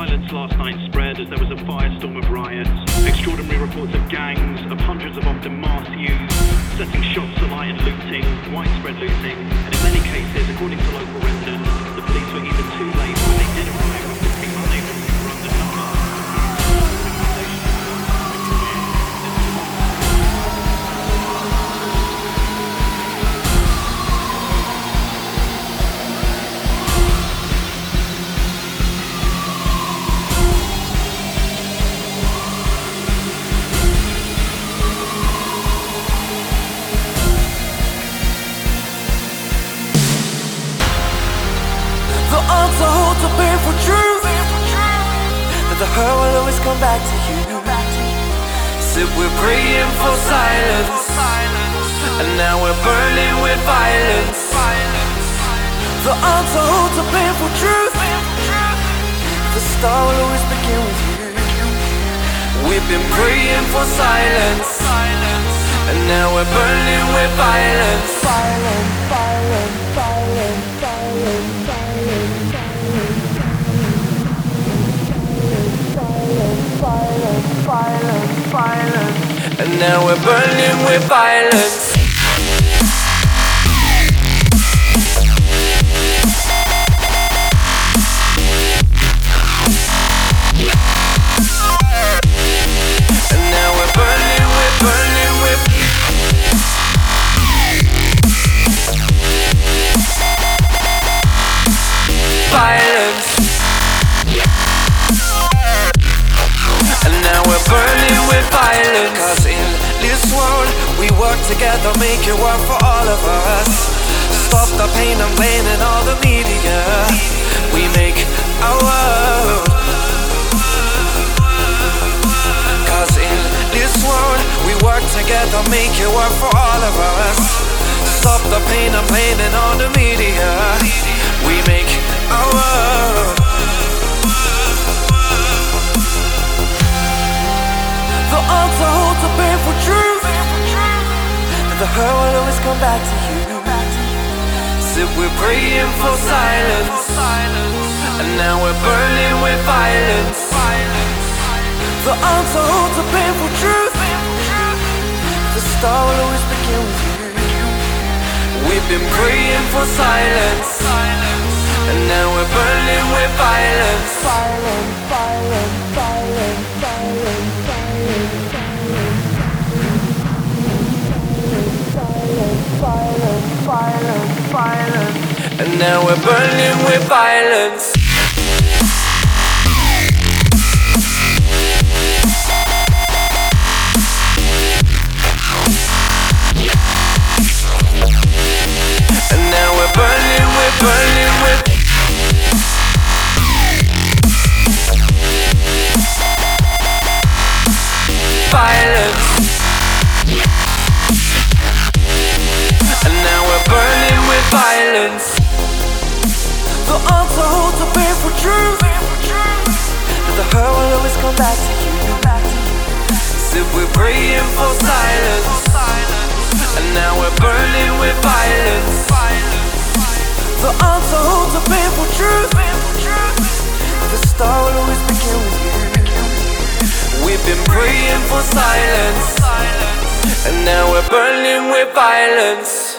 Silence last night spread as there was a firestorm of riots. Extraordinary reports of gangs, of hundreds of often masked youths, setting shops alight and looting, widespread looting, and in many cases, according to local residents, the police were even too late when they did arrive after being unable to run the number. To painful truth that the hurt will always come back to you. Said we're praying for silence, and now we're burning with violence. The answer holds a painful truth. The star will always begin with you. We've been praying for silence, and now we're burning with violence. Violence, violence, violence, violence, violence. Violence, violence, violence. And now we're burning with violence. And now we're burning with, burning with violence. And now we're burning with violence. 'Cause in this world we work together, make it work for all of us. Stop the pain and blame in all the media. We make our world. 'Cause in this world we work together, make it work for all of us. Stop the pain and blame in all the media. We make our world. The answer holds a painful truth that the hurt will always come back to you. Said we're praying for silence, and now we're burning with violence. The answer holds a painful truth. The star will always begin with you. We've been praying for silence, and now we're burning with violence. Violence, violence, violence, violence. Violence, violence, violence. And now we're burning with violence. And now we're burning with, burning with violence. And now we're burning with violence. The answer holds a painful truth that the hurt will always come back to you. Said we're praying for silence, and now we're burning with violence. The answer holds a painful truth. The star will always begin with you. We've been praying for silence, and now we're burning with violence.